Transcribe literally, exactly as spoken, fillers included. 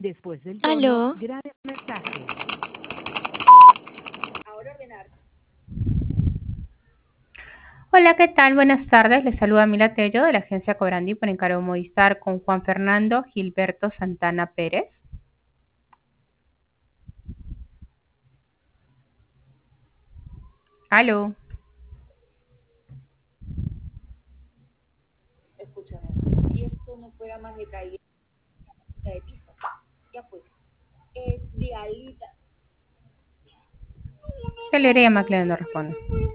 Después del tono, Aló. grabe un mensaje. Hola, ¿qué tal? Buenas tardes. Les saluda Mila Tello de la agencia Cobrandi por encargo Movistar con Juan Fernando Gilberto Santana Pérez. Aló. Escúchame, si esto no fuera más de calle de pizza, ya pues, es de alita. Se le llama, no responde.